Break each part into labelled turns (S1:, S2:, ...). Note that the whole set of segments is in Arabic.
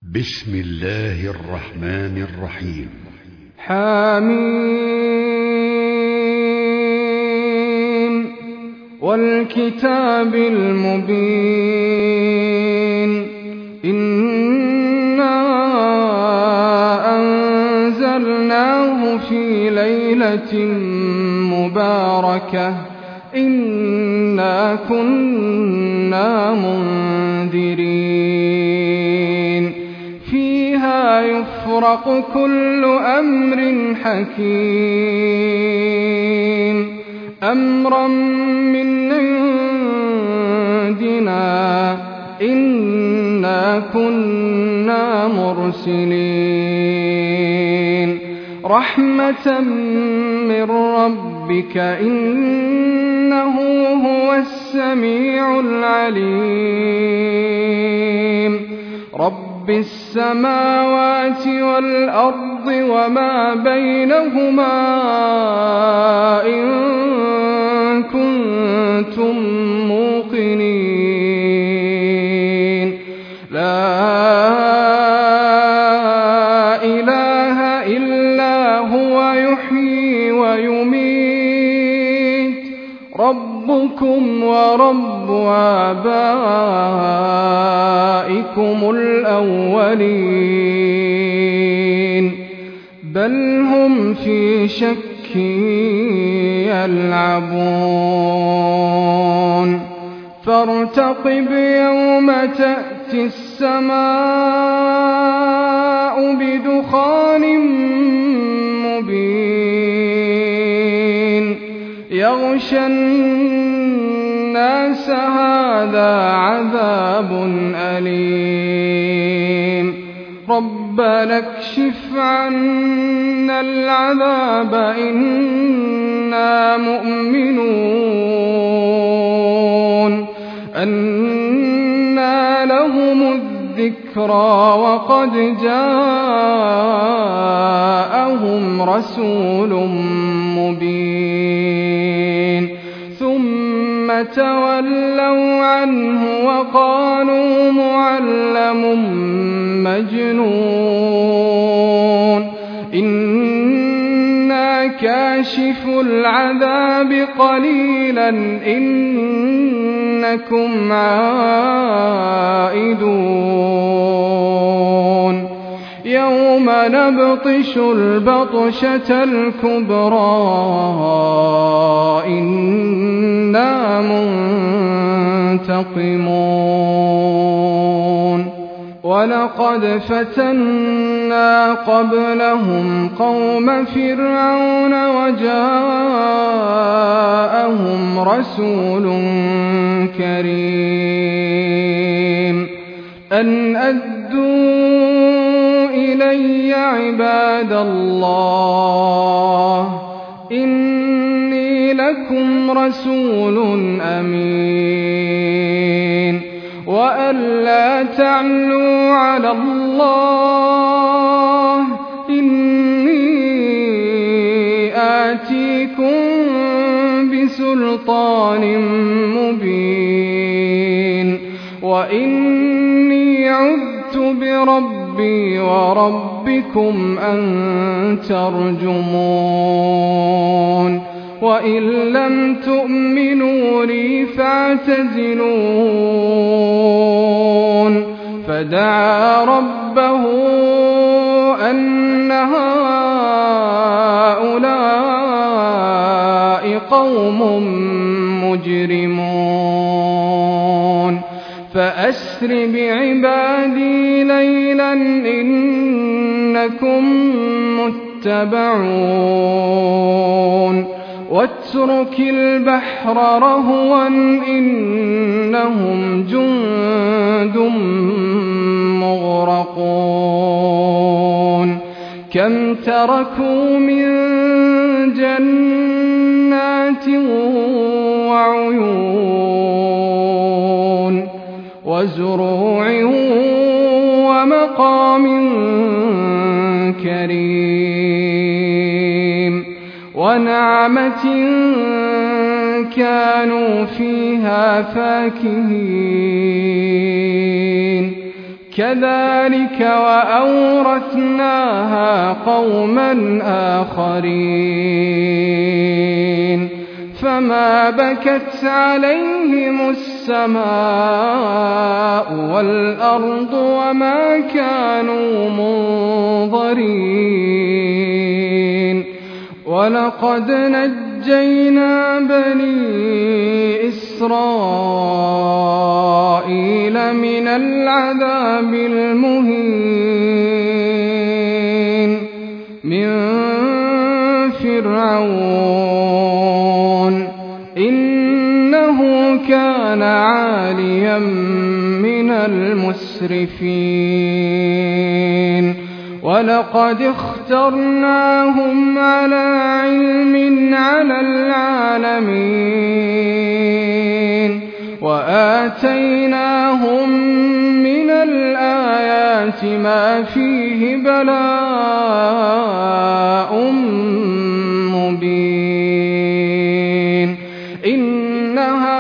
S1: بسم الله الرحمن الرحيم.
S2: حميم والكتاب المبين إنا أنزلناه في ليلة مباركة إنا كنا منذرين فيها يفرق كل أمر حكيم أمرا من عندنا إنا كنا مرسلين رحمة من ربك إنه هو السميع العليم رب السماوات والأرض وما بينهما إن كنتم موقنين لا إله إلا هو يحيي ويميت ربكم ورب آبائكم الأولين بل هم في شك يلعبون فارتقب يوم تأتي السماء بدخان مبين يغشى الناس هذا عذاب أليم ربنا اكشف عنا العذاب إنا مؤمنون أنى لهم الذكرى وقد جاءهم رسول مبين ثم تولوا عنه وقالوا معلم مجنون إنا كاشف العذاب قليلا إنكم عائدون يوم نبطش البطشة الكبرى إنا منتقمون ولقد فتنا قبلهم قوم فرعون وجاءهم رسول كريم أن أدوا إلي عباد الله إني لكم رسول أمين وأن لا تعلوا على الله إني آتيكم بسلطان مبين وإني عذت بربي وربكم أن ترجمون وإن لم تؤمنوا لي فاعتزلون فدعا ربه أن هؤلاء قوم مجرمون فأسر بعبادي ليلا إنكم متبعون واترك البحر رهوا إنهم جند مغرقون كم تركوا من جنات وعيون وزروع ومقام كريم ونعمة كانوا فيها فاكهين كذلك وأورثناها قوما آخرين فما بكت عليهم السماء والأرض وما كانوا منظرين ولقد نجينا بني إسرائيل من العذاب المهين من فرعون إنه كان عاليا من المسرفين ولقد اخترناهم على علم على العالمين وآتيناهم من الآيات ما فيه بلاء مبين إن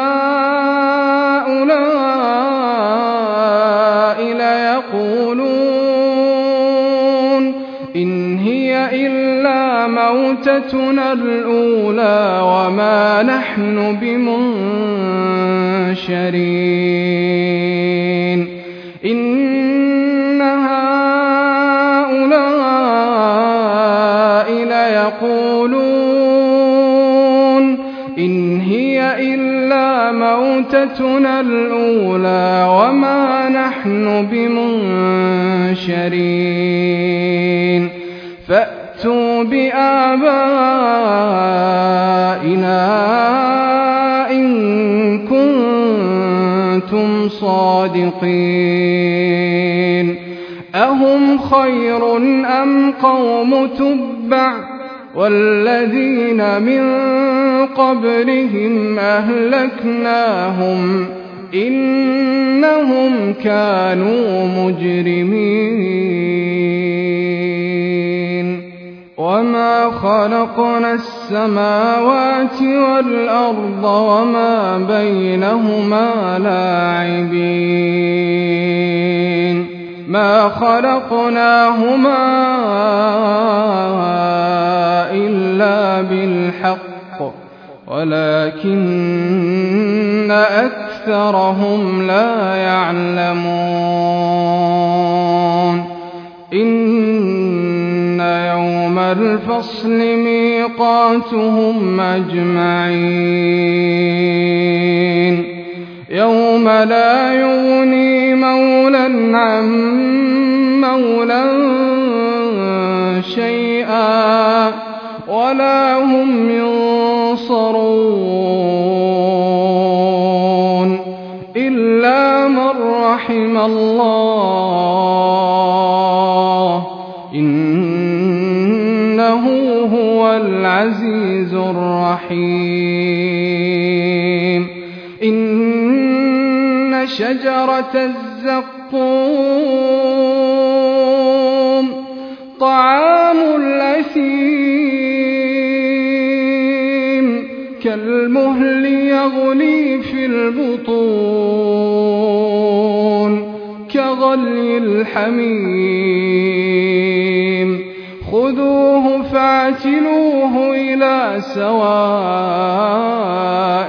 S2: هؤلاء ليقولون إن هي إلا موتتنا الأولى وما نحن بمنشرين إن هؤلاء ليقولون إن هي إلا موتتنا الأولى وما نحن بمنشرين فأتوا بآبائنا إن كنتم صادقين أهم خير أم قوم تبع والذين من قبلهم أهلكناهم إنهم كانوا مجرمين وما خلقنا السماوات والأرض وما بينهما لاعبين ما خلقناهما إلا بالحق ولكن أكثرهم لا يعلمون إن يوم الفصل ميقاتهم أجمعين يوم لا يغني مولى عن مولى شيئا ولا هم ينصرون إلا من رحم الله إنه هو العزيز الرحيم إن شجرة الزقوم طعام الأثيم كالمهل يغلي في البطون كغلي الحميم خذوه فاعتلوه إلى سواء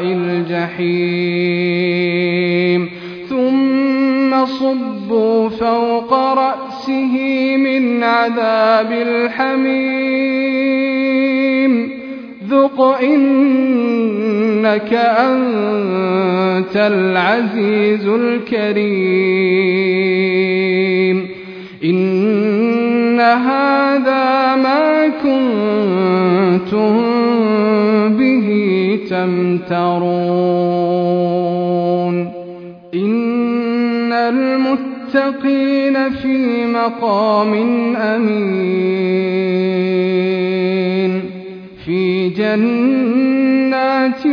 S2: الجحيم ثم صبوا فوق رأسه من عذاب الحميم ذق إنك أنت العزيز الكريم إن هذا ما كنتم به تمترون إن المتقين في مقام أمين في جنات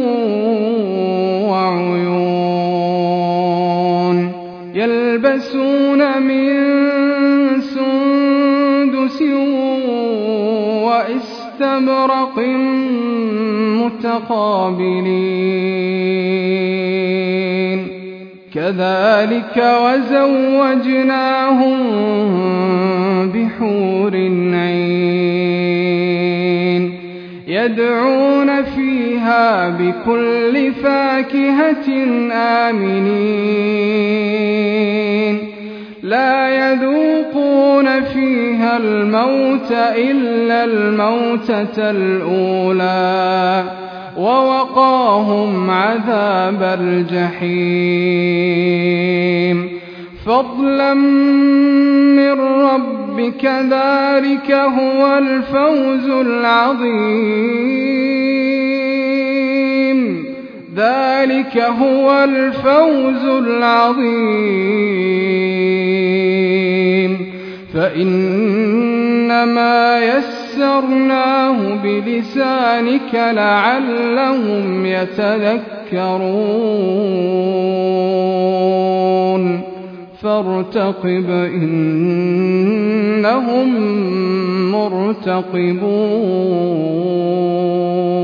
S2: وعيون يلبسون من سندس واستبرق متقابلين كذلك وزوجناهم بحور عين يدعون فيها بكل فاكهة آمنين لا يذوقون فيها الموت إلا الموتة الأولى ووقاهم عذاب الجحيم فضلا من ربك ذلك هو الفوز العظيم ذلك هو الفوز العظيم فإنما يسرناه بلسانك لعلهم يتذكرون فارتقب إنهم مرتقبون